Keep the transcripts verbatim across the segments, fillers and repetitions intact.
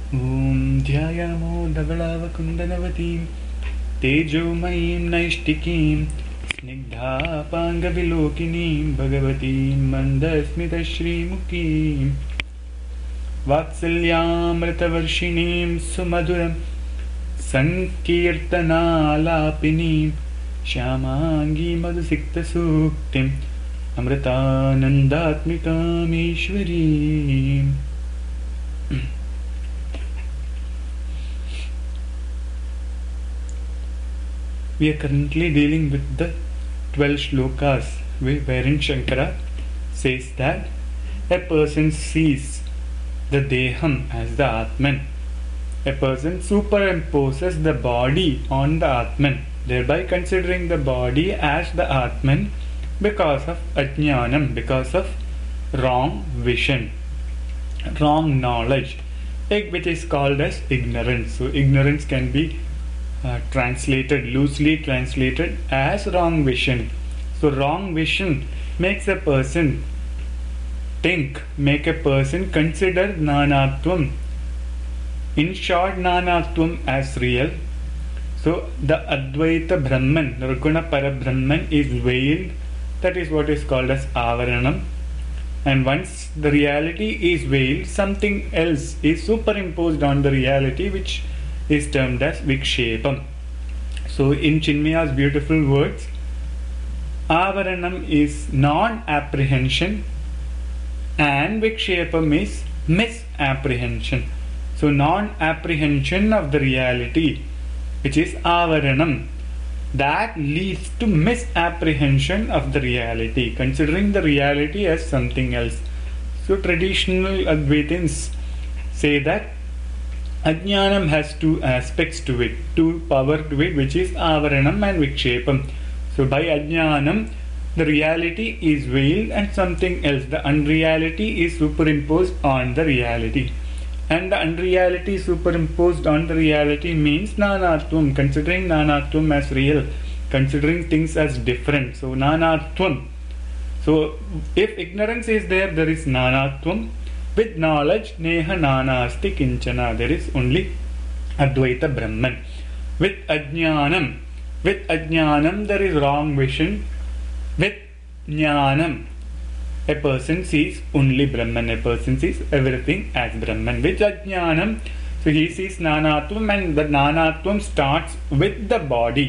Om ध्यायामो धवलावकुण्डनवतीं तेजोमयीं नैष्टिकीं स्निग्धापाङ्गविलोकिनीं भगवतीं मन्दस्मितश्रीमुखीं वात्सल्यामृतवर्षिणीं सुमधुरं सङ्कीर्तनालापिनीं श्यामाङ्गी मधुसिक्तसूक्तिम् अमृतानन्दात्मिकामीश्वरीम्. We are currently dealing with the twelve shlokas wherein Shankara says that a person sees the Deham as the Atman. A person superimposes the body on the Atman, thereby considering the body as the Atman because of Ajnanam, because of wrong vision, wrong knowledge, which is called as ignorance. So ignorance can be Uh, translated, loosely translated as wrong vision. So wrong vision makes a person think, make a person consider Nanatvam, in short Nanatvam as real. So the Advaita Brahman, Nirguna Parabrahman is veiled. That is what is called as Avaranam. And once the reality is veiled, something else is superimposed on the reality, which is termed as Vikshepam. So in Chinmaya's beautiful words, Avaranam is non-apprehension and Vikshepam is misapprehension. So non-apprehension of the reality, which is Avaranam, that leads to misapprehension of the reality, considering the reality as something else. So traditional Advaitins say that Ajnanam has two aspects to it, two power to it, which is Avaranam and Vikshepam. So by Ajnanam, the reality is veiled and something else, the unreality is superimposed on the reality. And the unreality superimposed on the reality means Nanatvam, considering Nanatvam as real, considering things as different. So Nanatvam. So if ignorance is there, there is Nanatvam. With knowledge, neha nanasti kinchana, there is only Advaita Brahman. With ajnanam, with ajnanam there is wrong vision. With jnanam, a person sees only Brahman, a person sees everything as Brahman. With ajnanam, so he sees nanatvam, and the nanatvam starts with the body.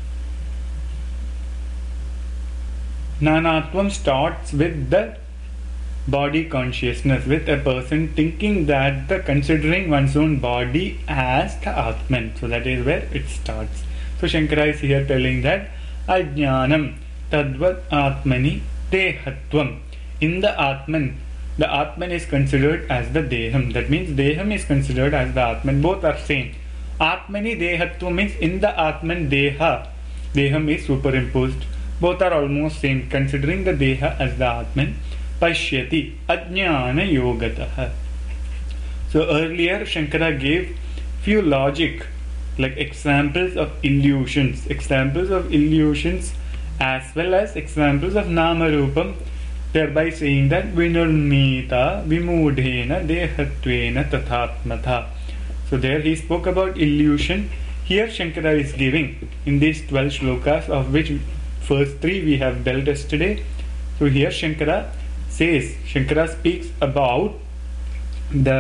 Nanatvam starts with the body consciousness, with a person thinking that the considering one's own body as the Atman. So that is where it starts. So Shankara is here telling that Ajnanam Tadvat Atmani Dehatvam. In the Atman, the Atman is considered as the Deham. That means Deham is considered as the Atman. Both are same. Atmani Dehatvam means in the Atman Deha, Deham is superimposed. Both are almost same, considering the Deha as the Atman. Pashyati Ajnana Yogataha. So earlier Shankara gave few logic, like examples of illusions, examples of illusions as well as examples of Nama Rupam, thereby saying that Vinurnita Vimudhena Dehatvena Tathatmatha. So there he spoke about illusion. Here Shankara is giving in these twelve shlokas, of which first three we have dealt yesterday. So here Shankara says, Shankara speaks about the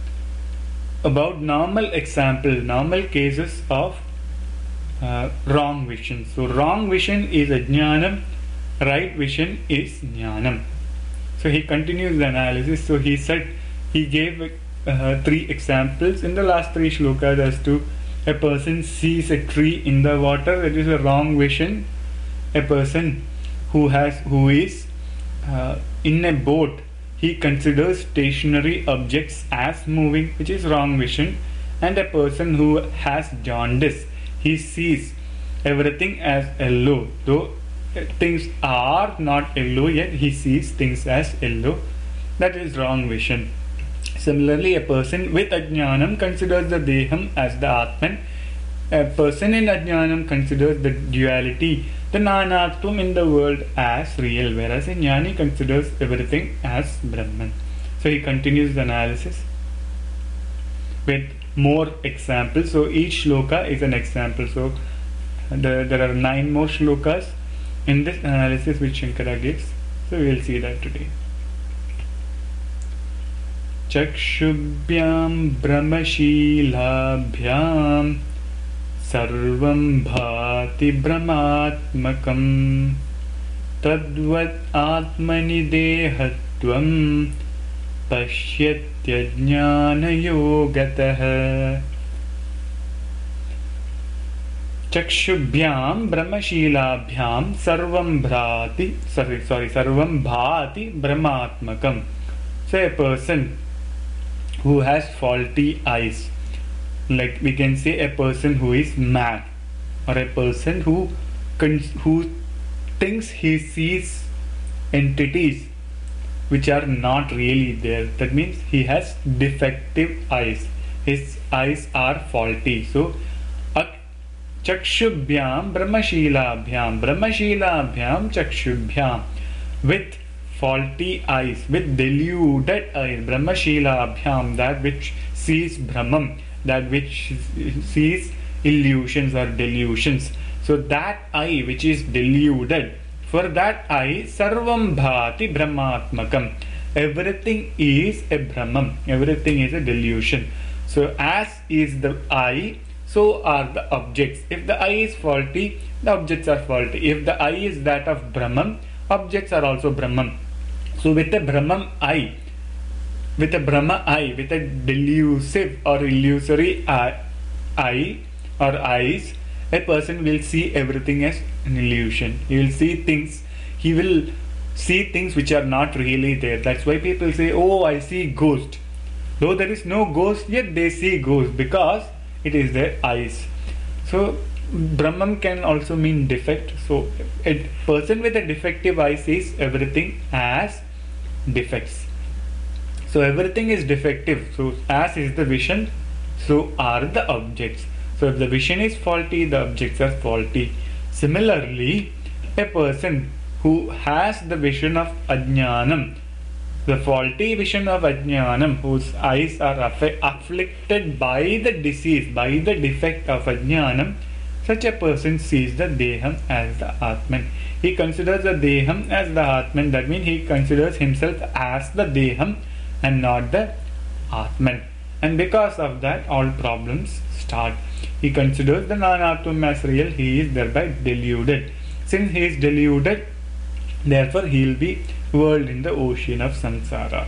about normal example, normal cases of uh, wrong vision. So wrong vision is ajnanam, right vision is jnanam. So he continues the analysis. So he said, he gave uh, three examples in the last three shlokas as to a person sees a tree in the water, that is a wrong vision. A person who has who is uh, in a boat, he considers stationary objects as moving, which is wrong vision. And a person who has jaundice, he sees everything as yellow, though things are not yellow yet, he sees things as yellow. That is wrong vision. Similarly, a person with ajnanam considers the deham as the Atman. A person in ajnanam considers the duality, the nanatvam in the world, as real, whereas a jnani considers everything as Brahman. So he continues the analysis. with more examples. So each shloka is an example. So the, there are nine more shlokas in this analysis which Shankara gives. So we will see that today. Chakshubhyam brahmashilabhyam sarvam bhati brahmatmakam tadvat atmani dehatvam pashyatya jnana yogatah. Chakshubhyam brahmashilabhyam sarvam bhrati sorry sorry sarvam bhati brahmatmakam. So a person who has faulty eyes, like we can say a person who is mad, or a person who cons- who thinks he sees entities which are not really there. That means he has defective eyes. His eyes are faulty. So chakshubhyam brahmashilabhyam brahmashilabhyam chakshubhyam, with faulty eyes, with deluded eyes, brahmashilabhyam, that which sees brahmam, that which sees illusions or delusions. So that eye which is deluded, for that eye sarvam bhati brahmatmakam, everything is a brahmam, everything is a delusion. So as is the eye, so are the objects. If the eye is faulty, the objects are faulty. If the eye is that of brahman, objects are also brahman. So with a brahman eye, with a brahma eye, with a delusive or illusory eye, eye or eyes, a person will see everything as an illusion. He will see things, he will see things which are not really there. That's why people say, oh, I see ghost. Though there is no ghost, yet they see ghost, because it is their eyes. So Brahman can also mean defect. So a person with a defective eye sees everything as defects. So everything is defective. So as is the vision, so are the objects. So if the vision is faulty, the objects are faulty. Similarly, a person who has the vision of ajnanam, the faulty vision of ajnanam, whose eyes are aff- afflicted by the disease, by the defect of ajnanam, such a person sees the deham as the atman. He considers the deham as the atman. That means he considers himself as the deham and not the atman. And because of that, all problems start. He considers the non-atman as real. He is thereby deluded. Since he is deluded, therefore he will be whirled in the ocean of samsara.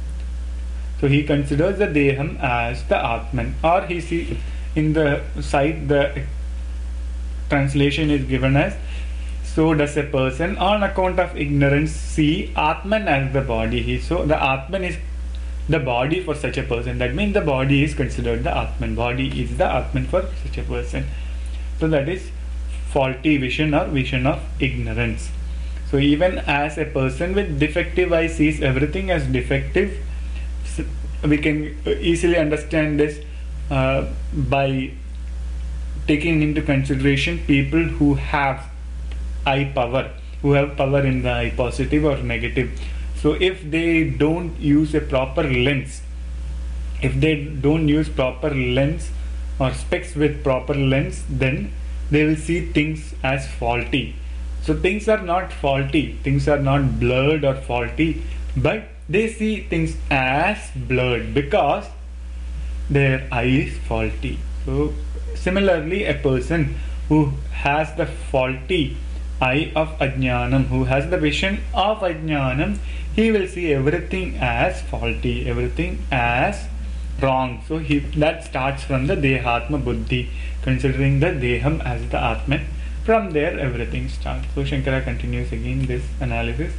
So he considers the deham as the atman, or he see in the side the translation is given as, so does a person on account of ignorance see atman as the body. He so the atman is the body for such a person. That means the body is considered the atman. Body is the atman for such a person. So that is faulty vision or vision of ignorance. So even as a person with defective eye sees everything as defective, we can easily understand this uh, by taking into consideration people who have eye power, who have power in the eye, positive or negative. So if they don't use a proper lens, if they don't use proper lens or specs with proper lens, then they will see things as faulty. So things are not faulty, things are not blurred or faulty, but they see things as blurred because their eye is faulty. So similarly, a person who has the faulty eye of ajnanam, who has the vision of ajnanam, he will see everything as faulty, everything as wrong. So he that starts from the dehatma buddhi, considering the deham as the atman. From there everything starts. So Shankara continues again this analysis.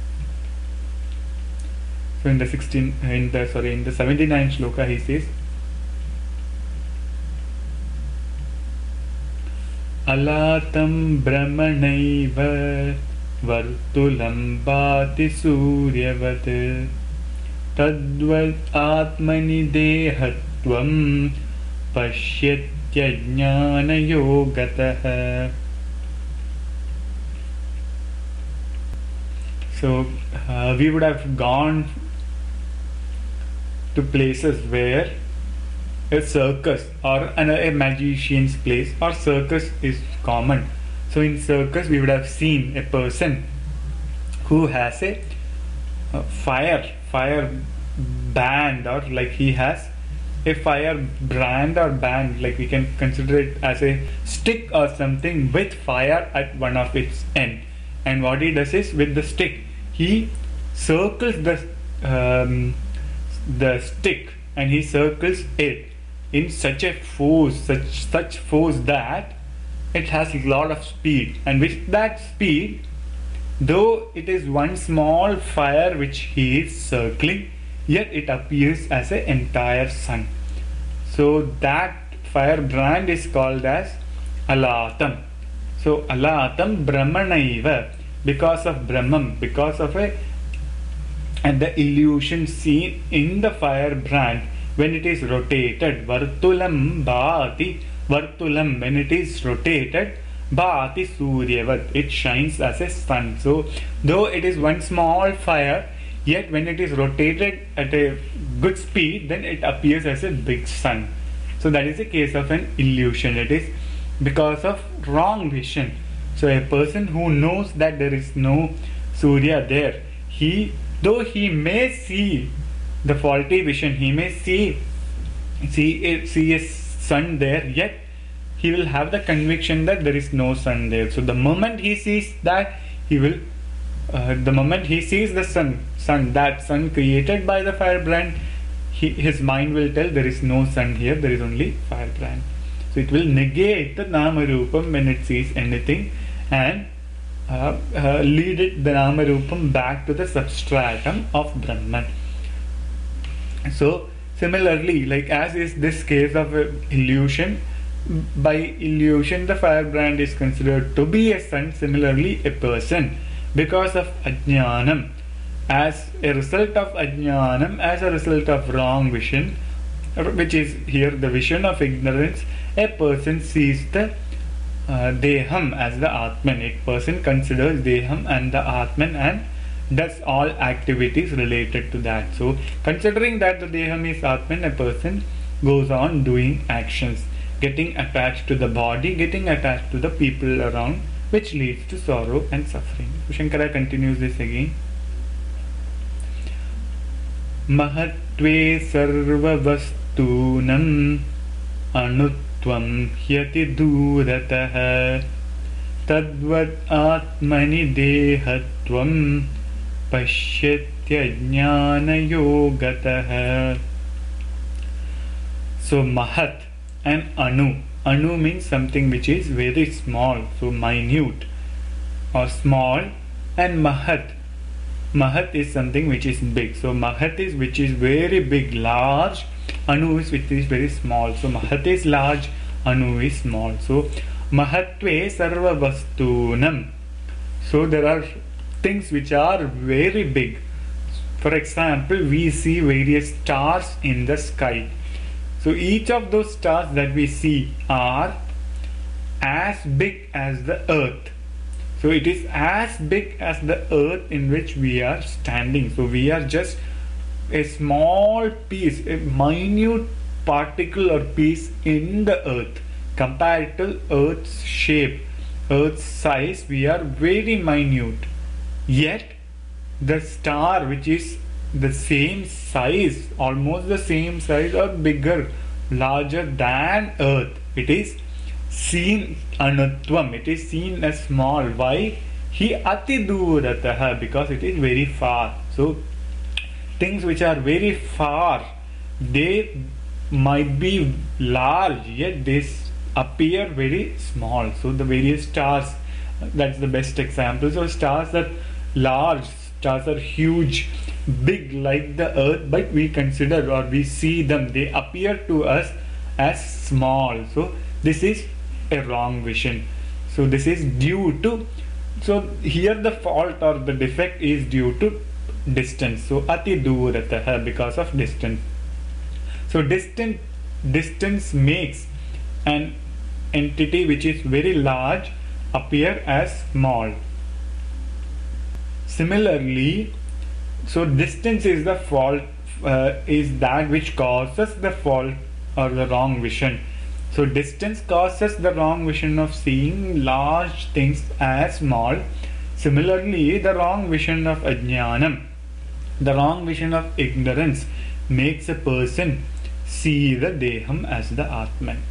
So in the sixteen in the sorry in the seventy-ninth shloka he says, Alatam brahmanaiva vartulam bhati suryavat tadvat atmani dehatvam pashyatya jnana yogatah. So uh, we would have gone to places where a circus or an, a magician's place or circus is common. So in circus we would have seen a person who has a, a fire fire band, or like he has a fire brand or band, like we can consider it as a stick or something with fire at one of its end. And what he does is, with the stick he circles the um, the stick, and he circles it in such a force such such force that it has a lot of speed, and with that speed, though it is one small fire which he is circling, yet it appears as an entire sun. So that fire brand is called as Alatam. So Alatam Brahmanaiva, because of Brahman, because of a and the illusion seen in the fire brand when it is rotated. Vartulam Bhati, Vartulam, when it is rotated, Bhati Suryavat, it shines as a sun. So though it is one small fire, yet when it is rotated at a good speed, then it appears as a big sun. So that is a case of an illusion. It is because of wrong vision. So a person who knows that there is no Surya there, he though he may see the faulty vision, he may see see a, see a sun there, yet he will have the conviction that there is no sun there. So the moment he sees that, he will uh, the moment he sees the sun sun that sun created by the firebrand, he, his mind will tell there is no sun here, there is only firebrand. So it will negate the nama rupam when it sees anything, and uh, uh, lead it, the nama rupam, back to the substratum of Brahman. So similarly, like as is this case of uh, illusion, by illusion the firebrand is considered to be a sun. Similarly, a person, because of ajnanam, as a result of ajnanam, as a result of wrong vision, which is here the vision of ignorance, a person sees the uh, deham as the atman. A person considers deham and the atman and does all activities related to that. So considering that the deham is atman, a person goes on doing actions, getting attached to the body, getting attached to the people around, which leads to sorrow and suffering. So Shankara continues this again. Mahatve sarva vastunam anutvam hyati duratah tadvad atmani dehatvam pashyatya jnana yogatah. So Mahat and Anu. Anu means something which is very small, so minute or small, and Mahat. Mahat is something which is big. So Mahat is which is very big, large. Anu is which is very small. So Mahat is large, Anu is small. So Mahatve sarva vastunam. So there are things which are very big. For example, we see various stars in the sky. So each of those stars that we see are as big as the earth. So it is as big as the earth in which we are standing. So we are just a small piece, a minute particle or piece in the earth. Compared to earth's shape, earth's size, we are very minute. Yet the star, which is the same size, almost the same size or bigger, larger than earth, it is seen anutvam, it is seen as small. Why? He ati duratah, because it is very far. So things which are very far, they might be large, yet they appear very small. So the various stars, that's the best example. So stars are large, stars are huge, big like the earth, but we consider or we see them, they appear to us as small. So this is a wrong vision. So this is due to, so here the fault or the defect is due to distance. So ati duratah, because of distance. So distant distance makes an entity which is very large appear as small. Similarly, so distance is the fault, uh, is that which causes the fault or the wrong vision. So distance causes the wrong vision of seeing large things as small. Similarly, the wrong vision of ajnanam, the wrong vision of ignorance, makes a person see the deham as the atman.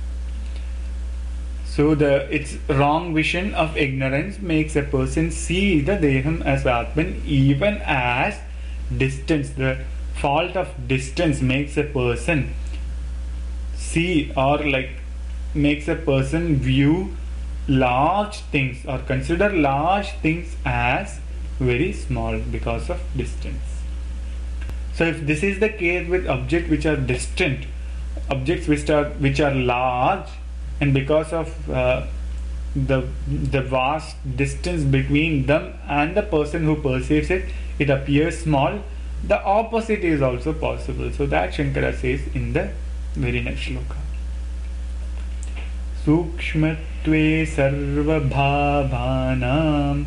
So the its wrong vision of ignorance makes a person see the deham as atman, even as distance, the fault of distance makes a person see, or like makes a person view large things or consider large things as very small because of distance. So if this is the case with objects which are distant, objects which are which are large, and because of uh, the the vast distance between them and the person who perceives it, it appears small, the opposite is also possible. So that Shankara says in the very next shloka. Sukshmatve sarvabhavanam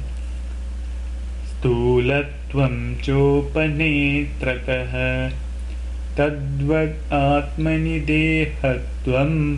sthulatvam chopanetratah tadvad atmani dehatvam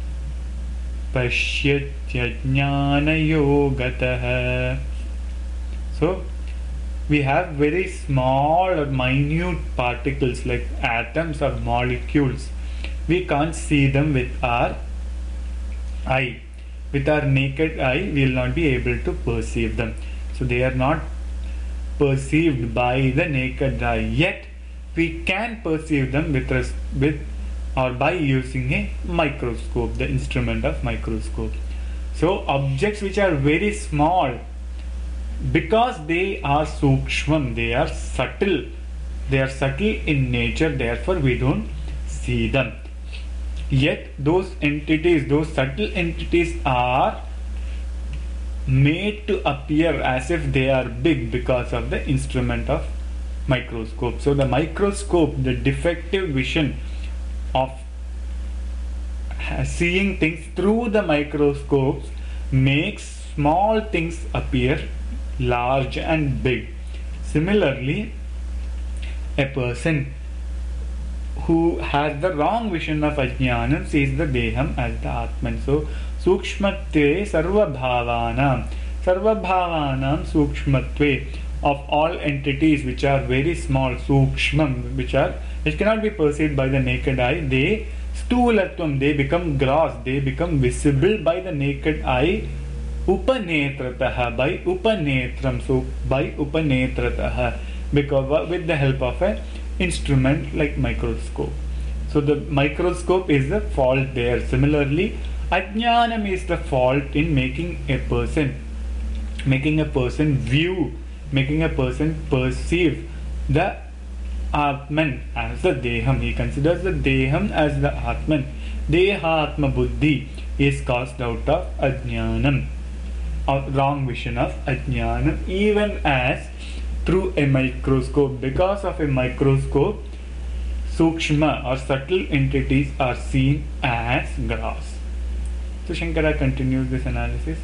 pashyatya yogatah. So we have very small or minute particles like atoms or molecules. We can't see them with our eye. With our naked eye, we will not be able to perceive them. So they are not perceived by the naked eye. Yet we can perceive them with with or by using a microscope, the instrument of microscope. So objects which are very small, because they are sukshmam, they are subtle, they are subtle in nature, therefore we don't see them. Yet those entities, those subtle entities are made to appear as if they are big because of the instrument of microscope. So the microscope, the defective vision of seeing things through the microscopes, makes small things appear large and big. Similarly, a person who has the wrong vision of ajnanam sees the deham as the atman. So sukshmatve sarvabhavanam, sarvabhavanam sukshmatve, of all entities which are very small, sukshmam, which are which cannot be perceived by the naked eye, they sthulatvam, they become gross, they become visible by the naked eye, upanetratah, by upanetram, so by upanetratah, because with the help of an instrument like microscope. So the microscope is the fault there. Similarly, ajnanam is the fault in making a person, making a person view, making a person perceive the Atman as the Deham. He considers the Deham as the Atman. Dehatma Buddhi is caused out of Ajnanam, or wrong vision of Ajnanam, even as through a microscope. Because of a microscope, Sukshma or subtle entities are seen as grass. So Shankara continues this analysis.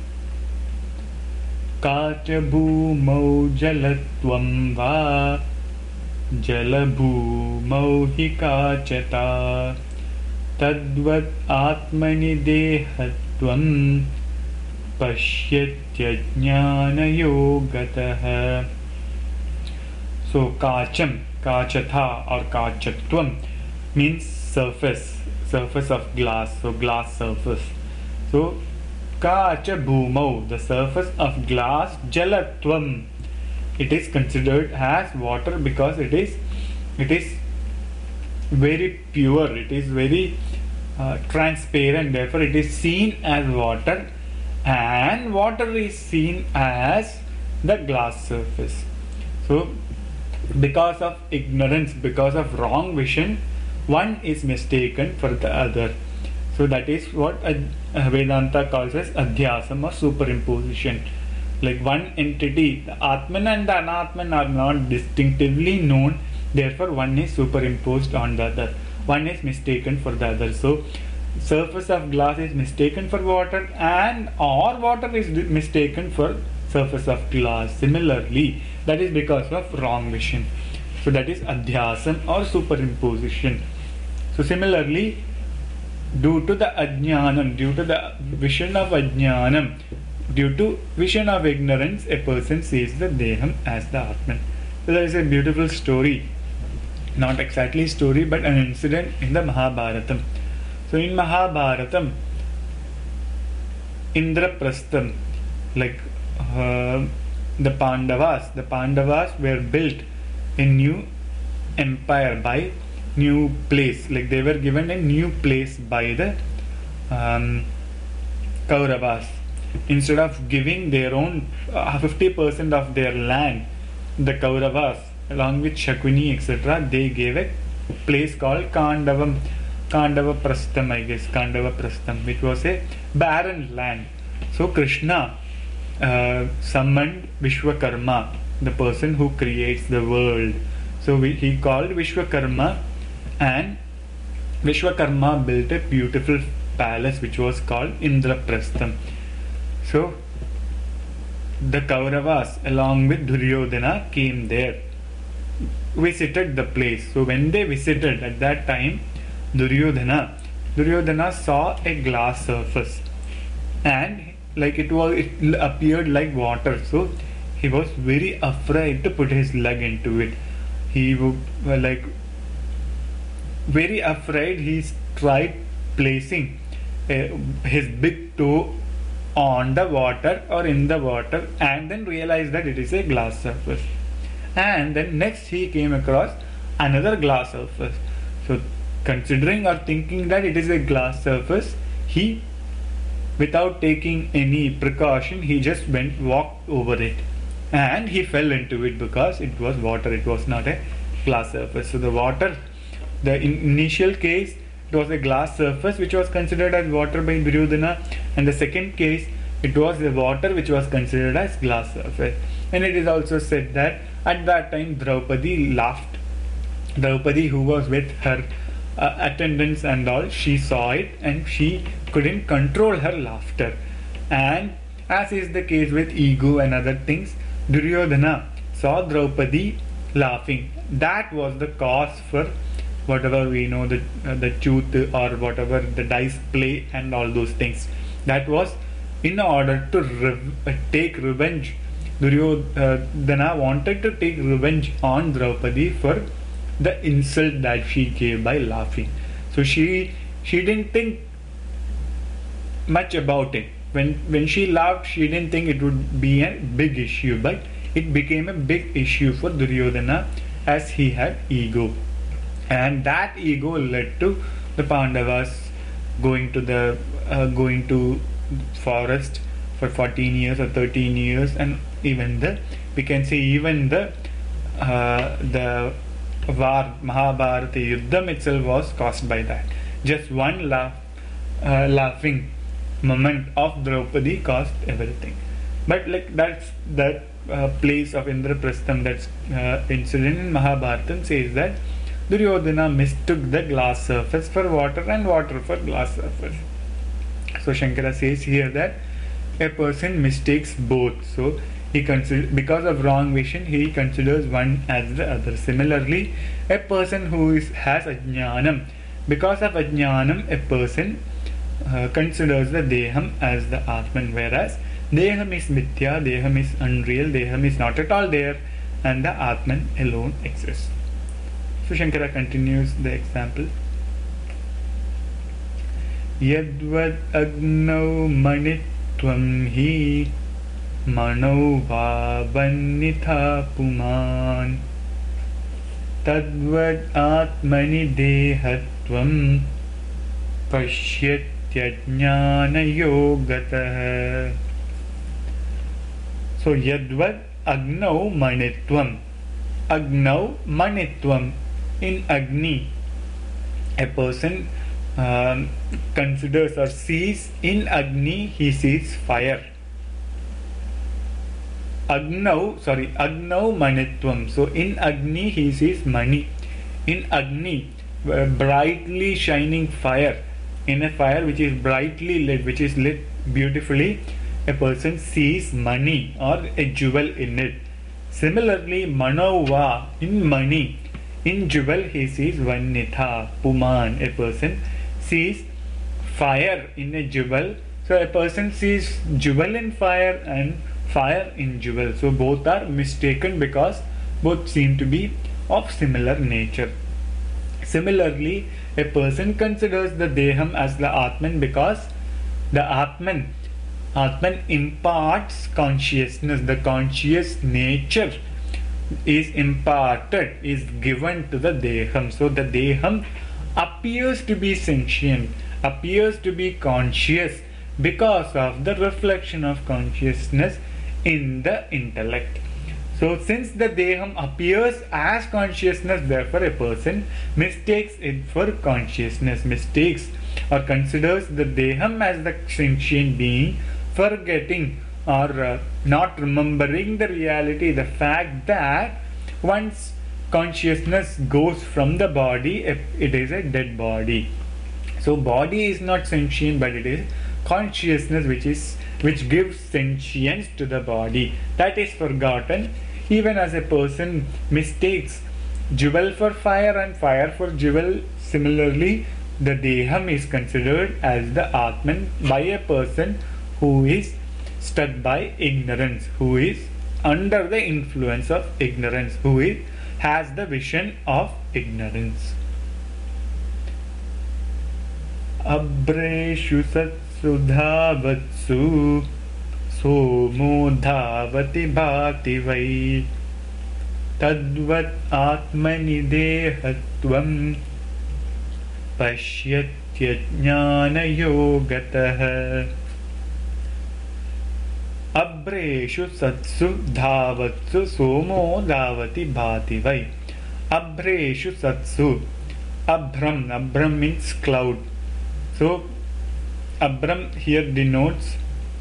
Kacha bhumau jalatvam va jalabhumau hi kachata tadvat atmani dehatvam pashyatya jnana yogatah. So kacham, kachatha or kachatvam means surface, surface of glass, so glass surface. So kacha bhumau, the surface of glass, jalatvam, it is considered as water because it is it is very pure, it is very uh, transparent, therefore it is seen as water, and water is seen as the glass surface. So because of ignorance, because of wrong vision, one is mistaken for the other. So that is what uh, Vedanta calls as adhyasam or superimposition. Like one entity, the Atman and the Anatman are not distinctively known, therefore one is superimposed on the other, one is mistaken for the other. So surface of glass is mistaken for water, and or water is mistaken for surface of glass. Similarly, that is because of wrong vision. So that is adhyasam or superimposition. So similarly, due to the ajnanam, due to the vision of ajnanam, due to vision of ignorance, a person sees the Deham as the Atman. So there is a beautiful story, not exactly story, but an incident in the Mahabharatam. So in Mahabharatam, Indraprastham, like uh, the Pandavas, the Pandavas were built a new empire by new place, like they were given a new place by the um, Kauravas. Instead of giving their own uh, fifty percent of their land, the Kauravas along with Shakuni et cetera, they gave a place called Kandavam, Kandava Prastham, I guess, Kandava Prastham, which was a barren land. So Krishna uh, summoned Vishwakarma, the person who creates the world. So we, he called Vishwakarma, and Vishwakarma built a beautiful palace which was called Indraprastham. So the Kauravas along with Duryodhana came there, visited the place. So when they visited at that time, Duryodhana, Duryodhana saw a glass surface, and like it was, it appeared like water. So he was very afraid to put his leg into it. He would uh, like very afraid. He tried placing uh, his big toe on the water or in the water, and then realized that it is a glass surface. And then next he came across another glass surface. So considering or thinking that it is a glass surface, he, without taking any precaution, he just went walked over it, and he fell into it because it was water, it was not a glass surface. So the water, the in initial case, it was a glass surface which was considered as water by Duryodhana, and the second case, it was the water which was considered as glass surface. And it is also said that at that time Draupadi laughed. Draupadi, who was with her uh, attendants and all, she saw it and she couldn't control her laughter. And as is the case with ego and other things, Duryodhana saw Draupadi laughing. That was the cause for whatever we know, the uh, the truth or whatever, the dice play and all those things. That was in order to rev uh, take revenge. Duryodhana wanted to take revenge on Draupadi for the insult that she gave by laughing. So she she didn't think much about it. When when she laughed, she didn't think it would be a big issue, but it became a big issue for Duryodhana as he had ego. And that ego led to the Pandavas going to the uh, going to forest for fourteen years or thirteen years, and even the we can say even the uh, the war, Mahabharata Yuddham itself was caused by that. Just one laugh, uh, laughing moment of Draupadi caused everything. But like that's that uh, place of Indraprastham, that uh, incident in Mahabharata says that Duryodhana mistook the glass surface for water and water for glass surface. So Shankara says here that a person mistakes both. So he consider, because of wrong vision, he considers one as the other. Similarly, a person who is has ajnanam, because of ajnanam, a person uh, considers the Deham as the Atman, whereas Deham is mithya, Deham is unreal, Deham is not at all there, and the Atman alone exists. So Shankara continues the example. Yadvad agnau manitvam hi mano vabannitha puman tadvad atmani dehatvam pasyatyajnana yogatah. So yadvad agnau manitvam, agnau manitvam, in Agni a person um, considers or sees, in Agni he sees fire. Agnau, sorry, Agnau manitvam. So in Agni he sees money. In Agni, uh, brightly shining fire, in a fire which is brightly lit, which is lit beautifully, a person sees money or a jewel in it. Similarly, Manova, in money, in jewel he sees Vannitha, Puman, a person sees fire in a jewel. So a person sees jewel in fire and fire in jewel. So both are mistaken because both seem to be of similar nature. Similarly, a person considers the Deham as the Atman because the Atman, Atman imparts consciousness. The conscious nature is imparted, is given to the Deham. So the Deham appears to be sentient, appears to be conscious because of the reflection of consciousness in the intellect. So since the Deham appears as consciousness, therefore a person mistakes it for consciousness, mistakes or considers the Deham as the sentient being, forgetting or uh, not remembering the reality, the fact that once consciousness goes from the body, it is a dead body. So body is not sentient, but it is consciousness which is which gives sentience to the body. That is forgotten. Even as a person mistakes jewel for fire and fire for jewel, similarly the Deham is considered as the Atman by a person who is struck by ignorance, who is under the influence of ignorance, who is has the vision of ignorance. Abreshu satsu dhavatsu somo dhavati bhati vai tadvat atmani dehatvam pashyatya jnana yogatah. Abreshu satsu dhavatsu somo dhavati bhati vai. Abreshu satsu. Abram. Abram means cloud. So Abram here denotes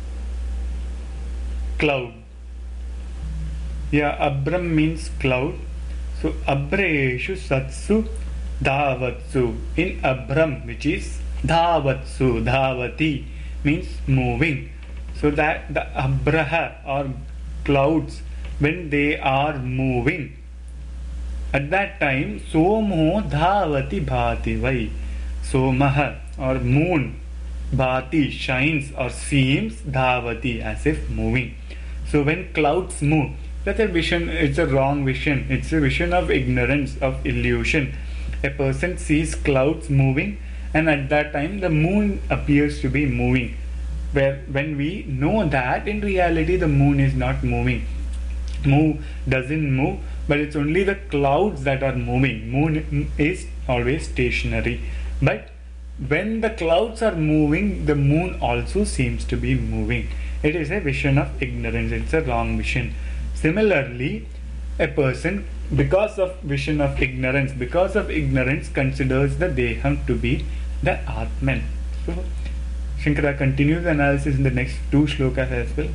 cloud. Yeah, Abram means cloud. So Abreshu satsu dhavatsu. In Abram, which is dhavatsu, dhavati means moving. So that the Abraha or clouds, when they are moving, at that time Somo dhavati bhati vai. Somaha or moon, bhati shines or seems, dhavati as if moving. So when clouds move, that's a vision, it's a wrong vision, it's a vision of ignorance, of illusion. A person sees clouds moving and at that time the moon appears to be moving. Where when we know that in reality the moon is not moving, move doesn't move, but it's only the clouds that are moving. Moon is always stationary, but when the clouds are moving, the moon also seems to be moving. It is a vision of ignorance, it's a wrong vision. Similarly, a person, because of vision of ignorance, because of ignorance considers the Deham to be the Atman. So Shankara continues the analysis in the next two shlokas as well.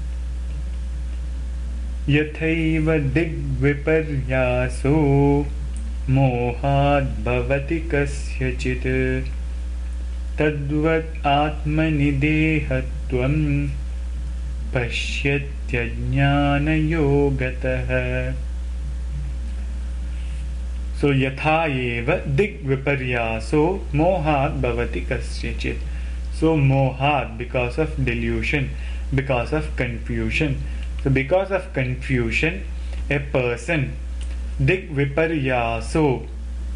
Yathaiva digviparyaso mohad bhavati kasyachit tadvat atmani dehatvam pashyatya jnana yogatah. So yatha eva digviparyaso mohad bhavati kasyachit. So mohad, because of delusion, because of confusion. So because of confusion, a person dig viparyaso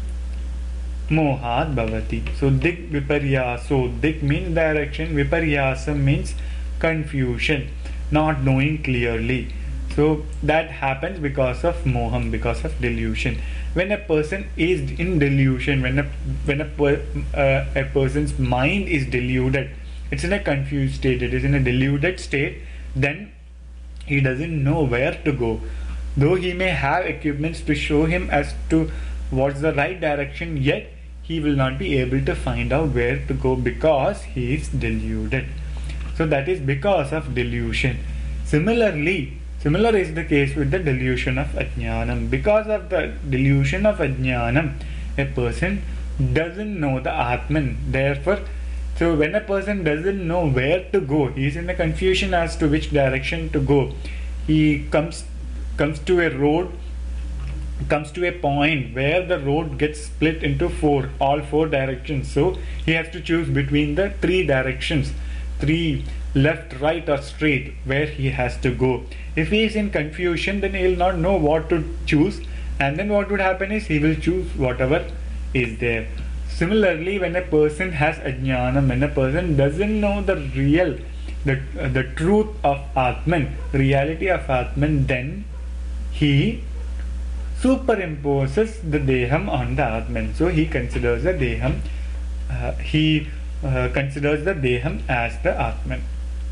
mohad bhavati. So dig viparyaso, dig means direction, viparyasam means confusion, not knowing clearly. So that happens because of moham, because of delusion. When a person is in delusion, when a when a per, uh, a person's mind is deluded, it's in a confused state, it is in a deluded state, then he doesn't know where to go. Though he may have equipments to show him as to what's the right direction, yet he will not be able to find out where to go because he is deluded. So that is because of delusion. Similarly, Similar is the case with the delusion of ajnanam. Because of the delusion of ajnanam, a person doesn't know the Atman. Therefore, so when a person doesn't know where to go, he is in a confusion as to which direction to go. He comes comes to a road comes to a point where the road gets split into four, all four directions. So he has to choose between the three directions, three, left, right or straight, where he has to go. If he is in confusion, then he will not know what to choose, and then what would happen is he will choose whatever is there. Similarly, when a person has ajnanam, when a person doesn't know the real, the, uh, the truth of Atman, reality of Atman, then he superimposes the Deham on the Atman. So he considers the Deham, uh, he uh, considers the Deham as the Atman.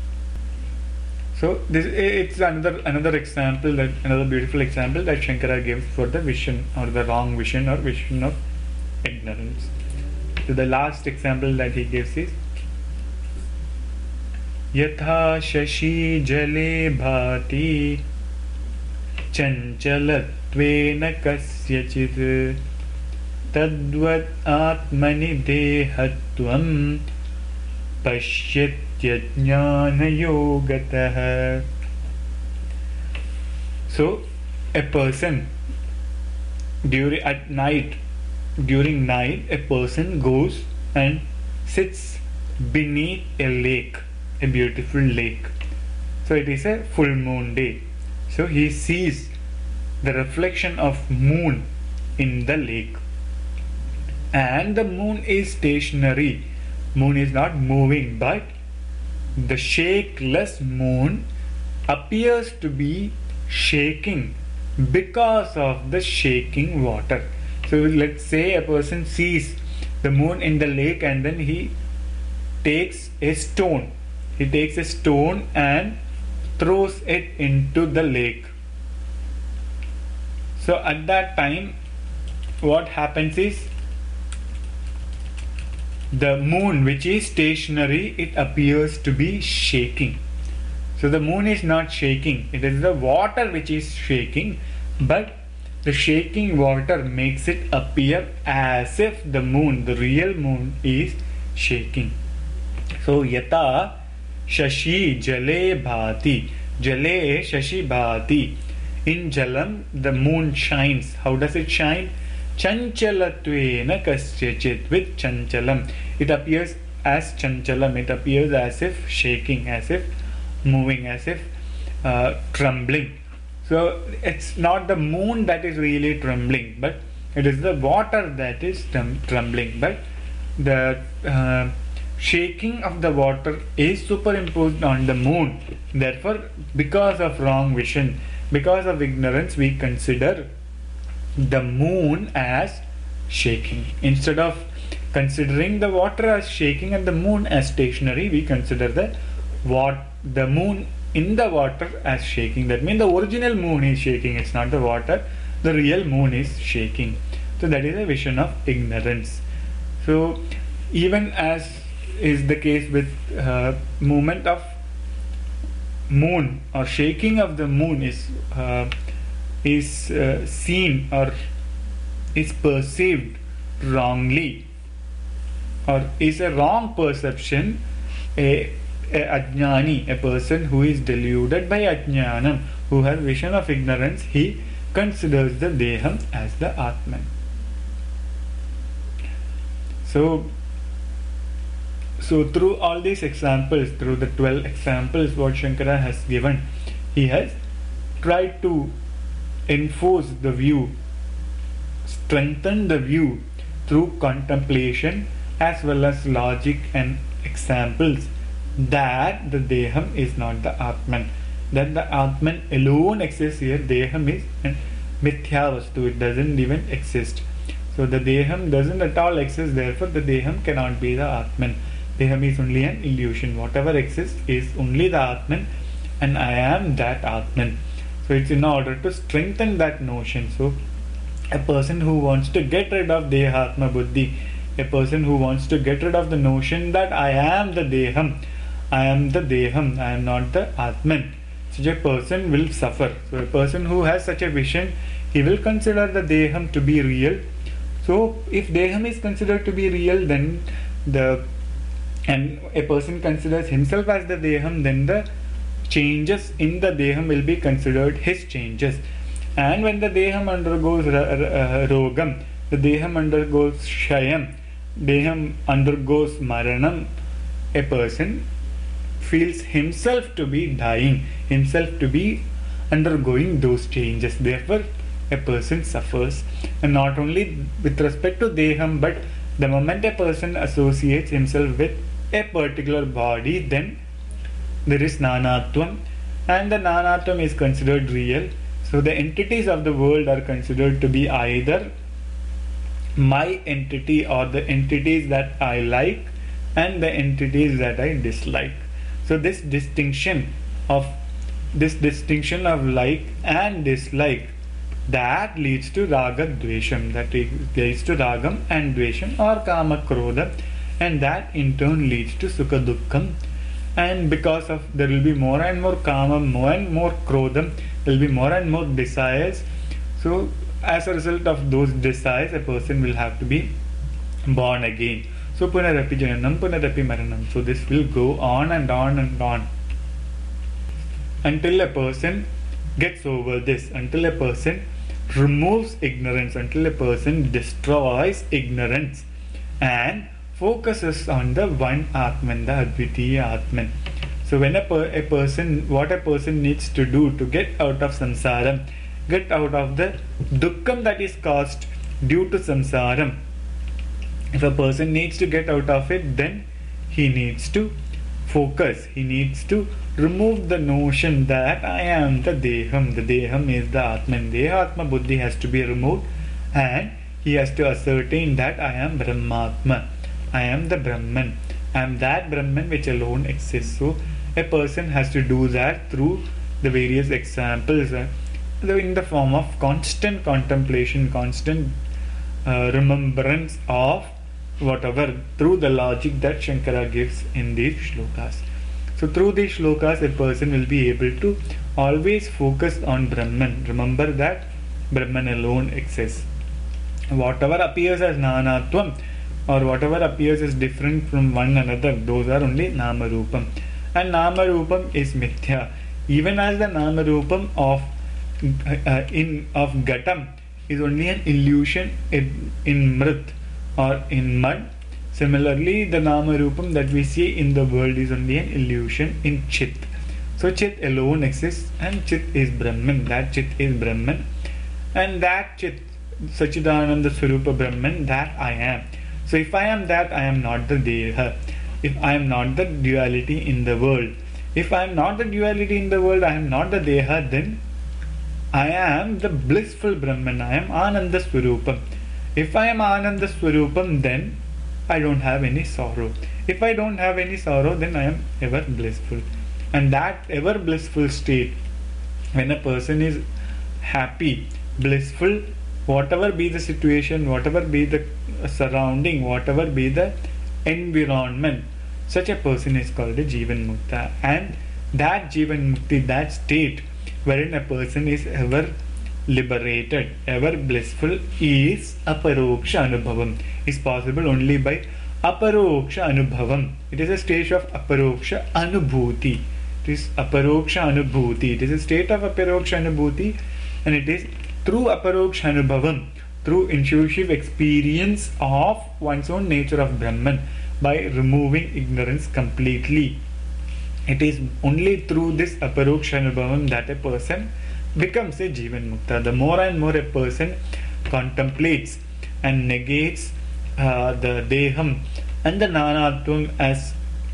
So this it's another another example, that another beautiful example that Shankara gives for the vision or the wrong vision or vision of ignorance. So the last example that he gives is Yatha shashi jale bhati chanchalattvena kasyachit tadvat atmani dehatvam pashyatjnana yogatah. So a person during at night during night a person goes and sits beneath a lake, a beautiful lake. So it is a full moon day. So he sees the reflection of moon in the lake, and the moon is stationary. Moon is not moving, but the shakeless moon appears to be shaking because of the shaking water. So let's say a person sees the moon in the lake, and then he takes a stone. He takes a stone and throws it into the lake. So at that time, what happens is, the moon, which is stationary, it appears to be shaking. So the moon is not shaking, it is the water which is shaking, but the shaking water makes it appear as if the moon, the real moon, is shaking. So yata shashi jale bhati, jale shashi bhati. In jalam the moon shines. How does it shine? Chanchalatvena kasyachit, with chanchalam. It appears as chanchalam, it appears as if shaking, as if moving, as if uh, trembling. So it's not the moon that is really trembling, but it is the water that is trembling. But the uh, shaking of the water is superimposed on the moon. Therefore, because of wrong vision, because of ignorance, we consider the moon as shaking. Instead of considering the water as shaking and the moon as stationary, we consider the what the moon in the water as shaking. That means the original moon is shaking, it's not the water, the real moon is shaking. So that is a vision of ignorance. So even as is the case with uh, movement of moon or shaking of the moon is uh, is uh, seen or is perceived wrongly, or is a wrong perception, a, a ajnani, a person who is deluded by ajnanam, who has vision of ignorance, he considers the deham as the atman. So so through all these examples, through the twelve examples what Shankara has given, he has tried to enforce the view, strengthen the view through contemplation as well as logic and examples, that the Deham is not the Atman, that the Atman alone exists here. Deham is mithya vastu, it doesn't even exist. So the Deham doesn't at all exist, therefore the Deham cannot be the Atman. Deham is only an illusion. Whatever exists is only the Atman, and I am that Atman. So it's in order to strengthen that notion. So a person who wants to get rid of Dehatma Buddhi, a person who wants to get rid of the notion that I am the Deham, I am the Deham, I am not the Atman, such a person will suffer. So a person who has such a vision, he will consider the Deham to be real. So if Deham is considered to be real, then the and a person considers himself as the Deham, then the changes in the Deham will be considered his changes. And when the Deham undergoes ra- ra- uh, Rogam, the Deham undergoes Shayam, Deham undergoes Maranam, a person feels himself to be dying, himself to be undergoing those changes. Therefore, a person suffers. And not only with respect to Deham, but the moment a person associates himself with a particular body, then there is Nanatvam, and the Nanatvam is considered real. So the entities of the world are considered to be either my entity or the entities that I like and the entities that I dislike. So this distinction of this distinction of like and dislike, that leads to raga dvesham, that leads to ragam and dvesham or kama krodha, and that in turn leads to sukha dukkham. And because of there will be more and more kama, more and more krodham, there will be more and more desires. So as a result of those desires, a person will have to be born again. So punarapi jananam, punarapi maranam. So this will go on and on and on until a person gets over this, until a person removes ignorance, until a person destroys ignorance and focuses on the one Atman, the Advitiya Atman. So when a, per, a person, what a person needs to do to get out of samsara, get out of the dukkham that is caused due to samsara, if a person needs to get out of it, then he needs to focus, he needs to remove the notion that I am the Deham, the Deham is the Atman. Deha Atma Buddhi has to be removed, and he has to ascertain that I am Brahmatma, I am the Brahman, I am that Brahman which alone exists. So a person has to do that through the various examples, uh, in the form of constant contemplation, constant uh, remembrance of whatever, through the logic that Shankara gives in these shlokas. So through these shlokas, a person will be able to always focus on Brahman. Remember that Brahman alone exists. Whatever appears as Nanatvam, or whatever appears as different from one another, those are only Nama Rupam. And Nama Rupam is Mithya. Even as the Nama Rupam of uh, in of Ghatam is only an illusion in, in Mrit or in mud, similarly the Nama Rupam that we see in the world is only an illusion in Chit. So Chit alone exists, and Chit is Brahman, that Chit is Brahman, and that Chit, Sachidananda Swarupa Brahman, that I am. So if I am that, I am not the Deha. If I am not the duality in the world, if I am not the duality in the world, I am not the Deha, then I am the blissful Brahman, I am Ananda Swarupam. If I am Ananda Swarupam, then I don't have any sorrow. If I don't have any sorrow, then I am ever blissful. And that ever blissful state, when a person is happy, blissful, whatever be the situation, whatever be the surrounding, whatever be the environment, such a person is called a Jivan Mukta. And that Jivan Mukti, that state wherein a person is ever liberated, ever blissful, is Aparoksha Anubhavam, is possible only by Aparoksha Anubhavam. It is a stage of Aparoksha Anubhuti. It is Aparoksha Anubhuti. It is a state of Aparoksha Anubhuti, and it is through Aparoksha Anubhavam, through intuitive experience of one's own nature of Brahman, by removing ignorance completely. It is only through this Aparoksha Anubhavam that a person becomes a Jivan Mukta. The more and more a person contemplates and negates uh, the Deham and the Nanatvam as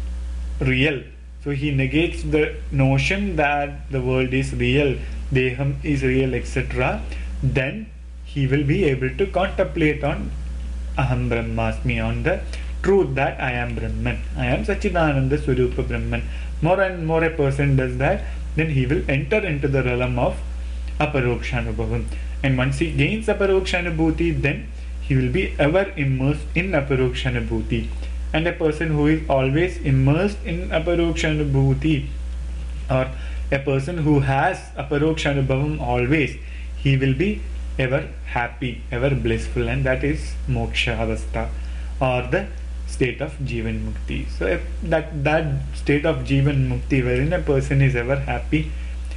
real. So he negates the notion that the world is real, Deham is real, et cetera. Then he will be able to contemplate on Aham Brahmasmi, on the truth that I am Brahman, I am Sachidananda Swarupa Brahman. More and more a person does that, then he will enter into the realm of Aparokshanubhavam. And once he gains Aparokshanubhuti, then he will be ever immersed in Aparokshanubhuti. And a person who is always immersed in Aparokshanubhuti, or a person who has Aparokshanubhavam always, he will be ever happy, ever blissful, and that is Moksha Avastha, or the state of Jivan Mukti. So if that, that state of Jivan Mukti wherein a person is ever happy,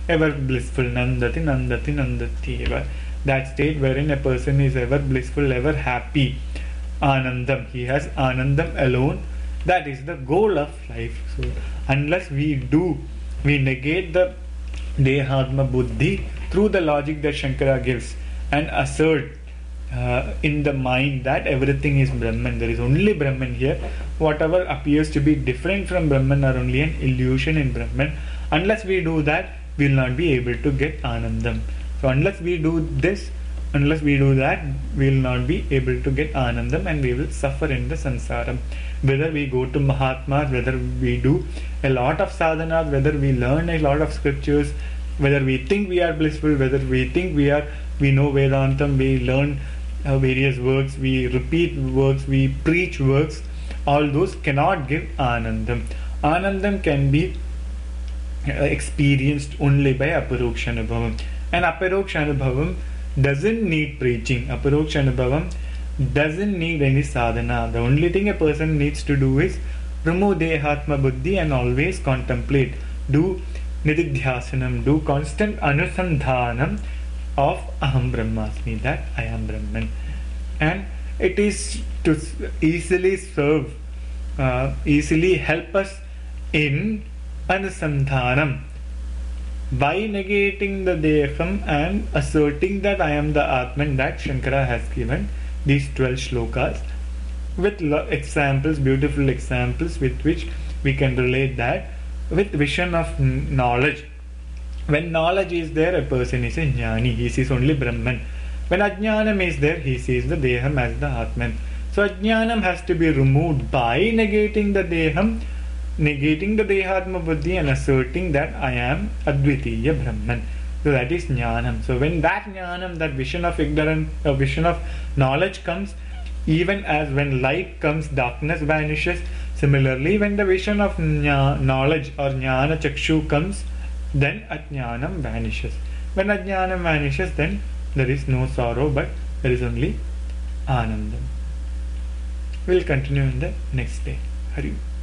ever blissful, nandati, nandati, nandati eva. That state wherein a person is ever blissful, ever happy, anandam, he has anandam alone. That is the goal of life. So unless we do, we negate the dehatma buddhi through the logic that Shankara gives and assert uh, in the mind that everything is Brahman. There is only Brahman here. Whatever appears to be different from Brahman are only an illusion in Brahman. Unless we do that, we will not be able to get Anandam. So unless we do this, unless we do that, we will not be able to get Anandam and we will suffer in the Sansaram. Whether we go to Mahatmas, whether we do a lot of sadhanas, whether we learn a lot of scriptures, whether we think we are blissful, whether we think we are, we know Vedantam, we learn uh, various works, we repeat works, we preach works, all those cannot give Anandam. Anandam can be uh, experienced only by Aparoksha Anubhavam. And Aparoksha Anubhavam doesn't need preaching. Aparoksha Anubhavam doesn't need any sadhana. The only thing a person needs to do is remove dehatma buddhi and always contemplate. Do nididhyasanam, do constant anusandhanam of aham brahmasmi, that I am Brahman. And it is to easily serve, uh, easily help us in anusandhanam by negating the deham and asserting that I am the Atman, that Shankara has given these twelve shlokas with examples, beautiful examples with which we can relate that with vision of knowledge. When knowledge is there, a person is a jnani, he sees only Brahman. When ajnanam is there, he sees the deham as the Atman. So ajnanam has to be removed by negating the deham, negating the dehatma buddhi and asserting that I am Advitiya Brahman. So that is jnanam. So when that jnanam, that vision of ignorance, a vision of knowledge comes, even as when light comes, darkness vanishes. Similarly, when the vision of knowledge or jnana chakshu comes, then ajnanam vanishes. When ajnanam vanishes, then there is no sorrow, but there is only anandam. We will continue in the next day. Hari.